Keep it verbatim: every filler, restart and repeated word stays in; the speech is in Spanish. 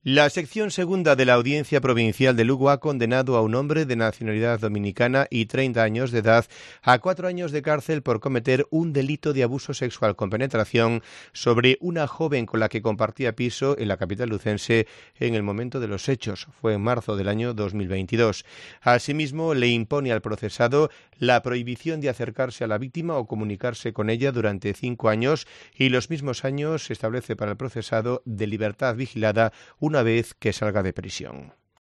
La sección segunda de la Audiencia Provincial de Lugo ha condenado a un hombre de nacionalidad dominicana y treinta años de edad a cuatro años de cárcel por cometer un delito de abuso sexual con penetración sobre una joven con la que compartía piso en la capital lucense en el momento de los hechos. Fue en marzo del año dos mil veintidós. Asimismo, le impone al procesado la prohibición de acercarse a la víctima o comunicarse con ella durante cinco años y los mismos años se establece para el procesado de libertad vigilada una vez que salga de prisión.